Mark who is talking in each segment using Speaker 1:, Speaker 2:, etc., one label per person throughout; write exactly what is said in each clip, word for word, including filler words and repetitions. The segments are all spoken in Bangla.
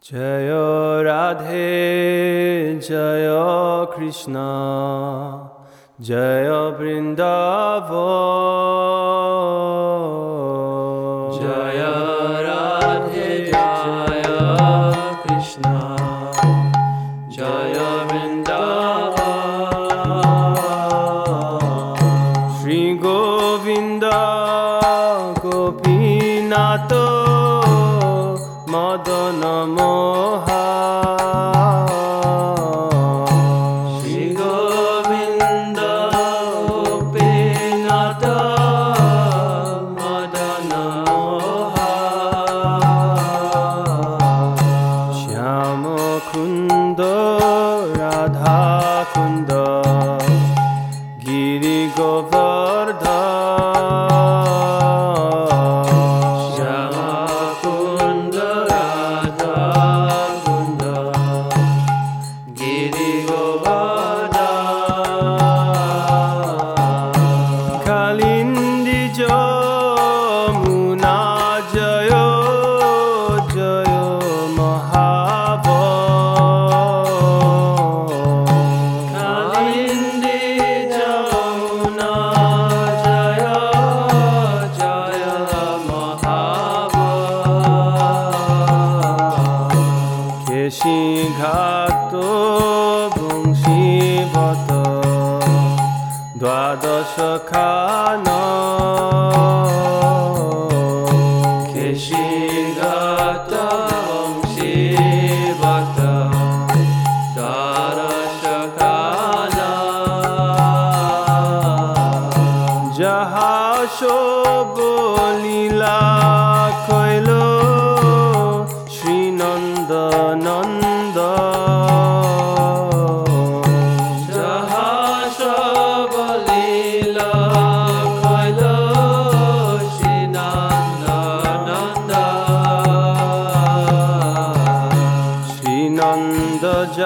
Speaker 1: জয় রাধে জয় কৃষ্ণ জয় বৃন্দাবন।
Speaker 2: জয় রাধে জয় কৃষ্ণ জয় বৃন্দাবন।
Speaker 1: শ্রী গোবিন্দ গোপীনাথ মদন মোহন।
Speaker 2: শ্রী গোবিন্দ গোপীনাথ মদন মোহন।
Speaker 1: শ্যাম কুন্দ রাধা কুন্দ গিরি গোবর্ধন। ঘাত বংশীবত দ্বাদশ খান।
Speaker 2: কেশী ঘাত বংশীবত দ্বাদশ খান।
Speaker 1: যাহা সব লীলা কইল শ্রীনন্দ নন্দ।
Speaker 2: যাহা সব লীলা কইল শ্রীনন্দ নন্দ।
Speaker 1: শ্রীনন্দ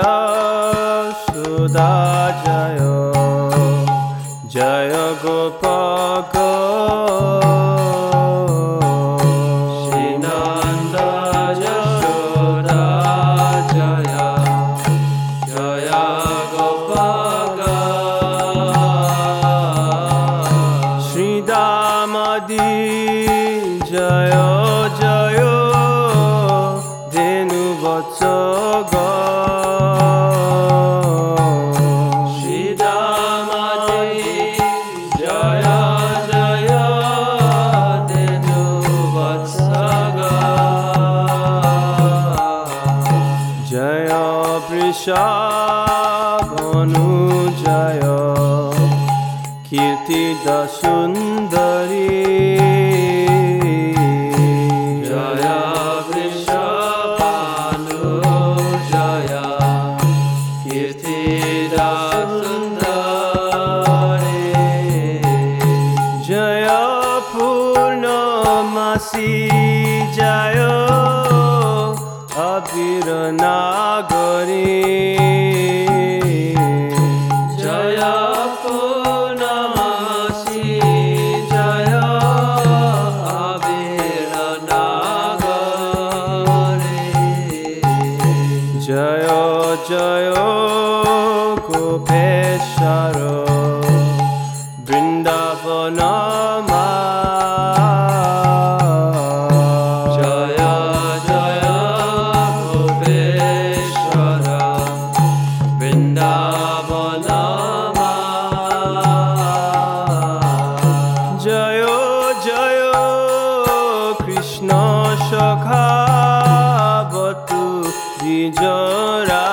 Speaker 1: যশোদা জয় জয় গোপক।
Speaker 2: শ্রীনন্দ যশোদা জয় জয় গোপক।
Speaker 1: শ্রীদামাদি জয় জয় ধেনু বৎসগ।
Speaker 2: শ্রীদামাদি জয় জয় ধেনু বৎসগ।
Speaker 1: জয় বৃষভনু জয় কীর্তিদ সুন্দরী।
Speaker 2: জয় বৃষভানু জয় কীর্তিদা সুন্দরী।
Speaker 1: জয় পূর্ণমাসী জয় অবীর নাগরী।
Speaker 2: জয় পূর্ণমাসী জয় আবির নাগরী।
Speaker 1: জয় জয় গোপেশ্বর বৃন্দাবন মা।
Speaker 2: জয় জয় গোপেশ্বর বৃন্দাবন মা।
Speaker 1: জয় জয় কৃষ্ণ সখা বতু দ্বিজরা।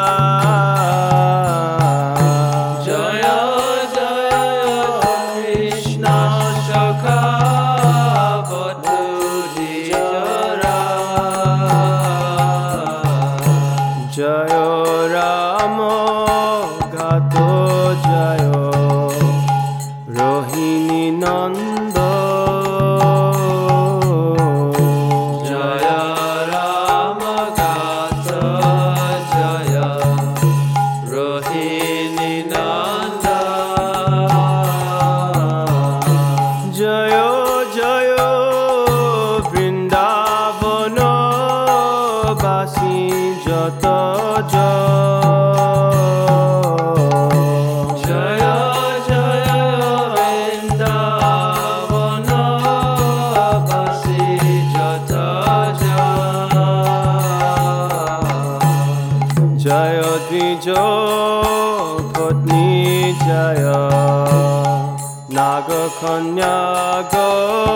Speaker 2: জয় জয় কৃষ্ণ সখা বধূ দ্বিজরা।
Speaker 1: জয় রাম গাত জয় রোহিণী নন্দ।
Speaker 2: জয় রাম গাত জয় রোহিণী নন্দ।
Speaker 1: জয় জয় বৃন্দাবন বাসী প্রাণী যত
Speaker 2: জয় জয় বৃন্দাবনবাসী যত
Speaker 1: জয় দ্বিজ পত্নী জয় নাগ কন্যা গো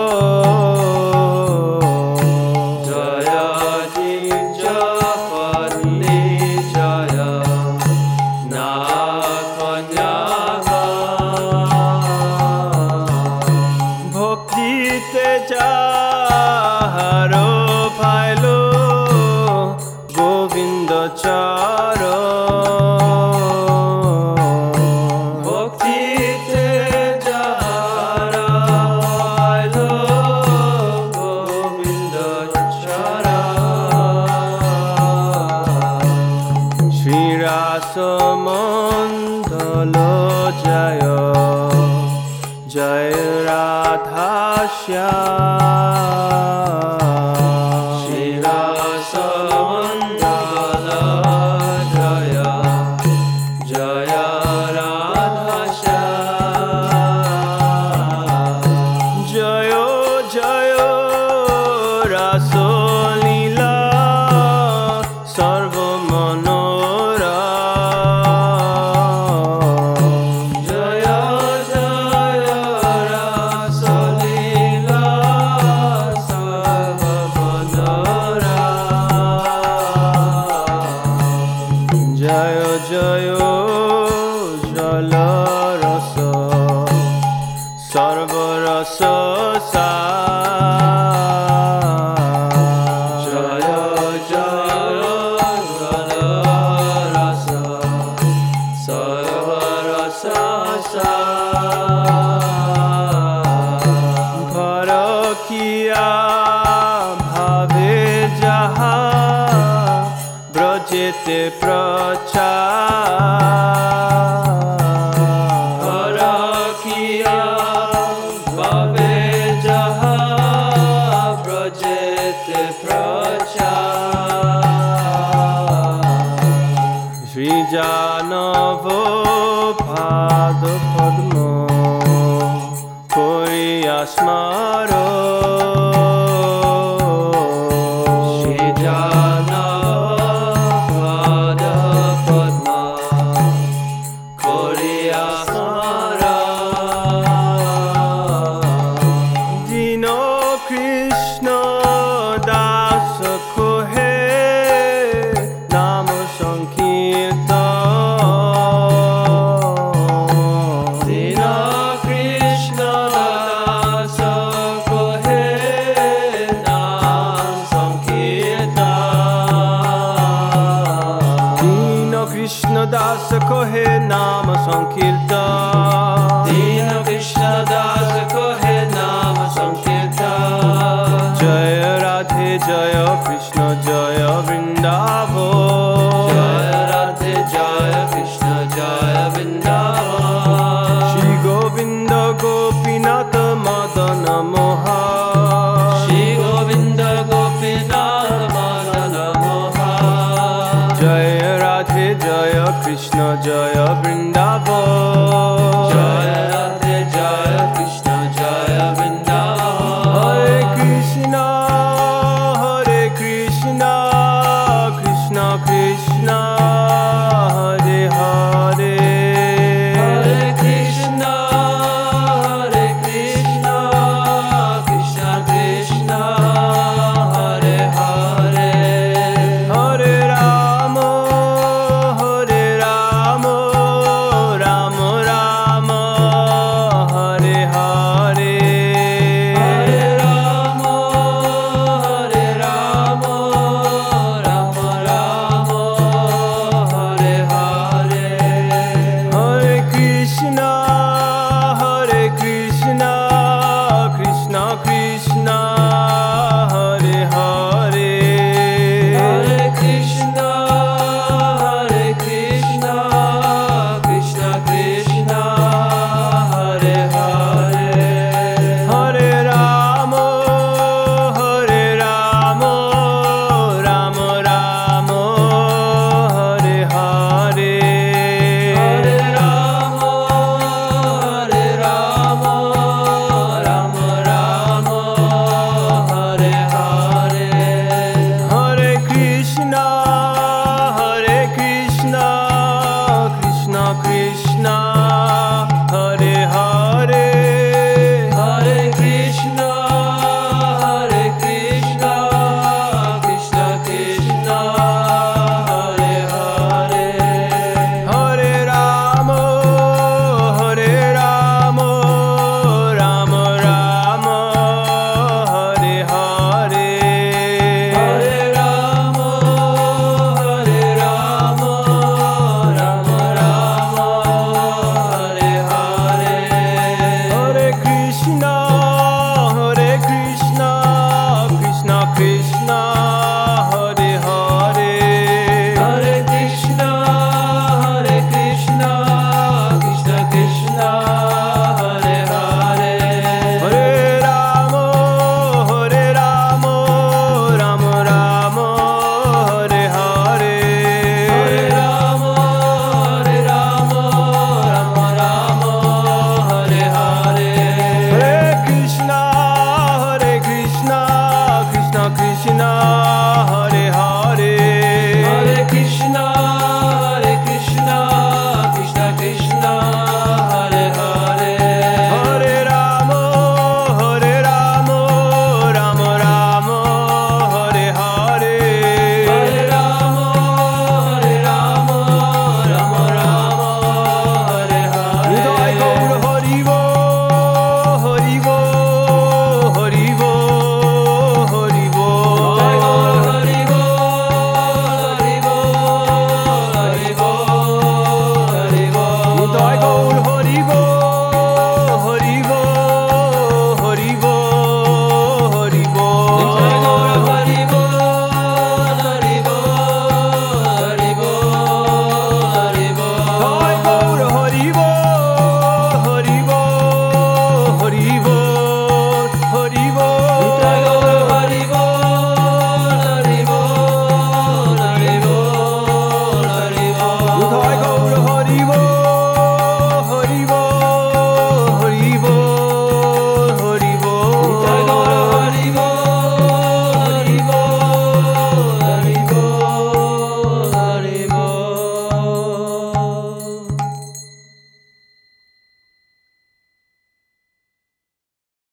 Speaker 2: জয় দ্বিজ পত্নী জয় নাগ কন্যা
Speaker 1: ভক্তিতে যাহার পাইলো গোবিন্দ চর
Speaker 2: ভক্তিতে যাহারা পাইলো গোবিন্দ চরণ।
Speaker 1: শ্রীরাস মণ্ডল জয় জয় রাধা শ্যাম
Speaker 2: শ্রীরাস মণ্ডল জয় জয় রাধা শ্যাম।
Speaker 1: জয় জয় রাসলীলা সর্বমনোরা
Speaker 2: জয় জয় রাসলীলা সর্বমনোরা।
Speaker 1: জয় জয় জলরস সর্বরস
Speaker 2: জয় জয় জলরস সর্বরস
Speaker 1: ভরকিয়া ভাবে যাহা ব্রজেতে প্রচার
Speaker 2: হরকিয়া বাবে যাহা ব্রজেতে প্রচার।
Speaker 1: শ্রী জানব পাদ পদ্ম করিয়া স্মর
Speaker 2: শ্রী জানপদ পদ্ম করিয়া স্মরণ।
Speaker 1: দীন কৃষ্ণ দাস কোহে নাম সংকীর্তন
Speaker 2: দীন কৃষ্ণ দাস কোহে নাম সংকীর্তন।
Speaker 1: দীন কৃষ্ণ দাস কোহে নাম সংকীর্তন
Speaker 2: দীন কৃষ্ণ দাস কোহে নাম সংকীর্তন।
Speaker 1: জয় রাধে জয় কৃষ্ণ জয় বৃন্দাব
Speaker 2: জয় রাধে জয় কৃষ্ণ জয় বৃন্দাবন।
Speaker 1: শ্রী গোবিন্দ গোপীনাথ মদন মোহন
Speaker 2: শ্রী গোবিন্দ গোপীনাথ মদন মোহন।
Speaker 1: জয় রাধে জয় কৃষ্ণ জয় বৃন্দাব
Speaker 2: জয় রাধে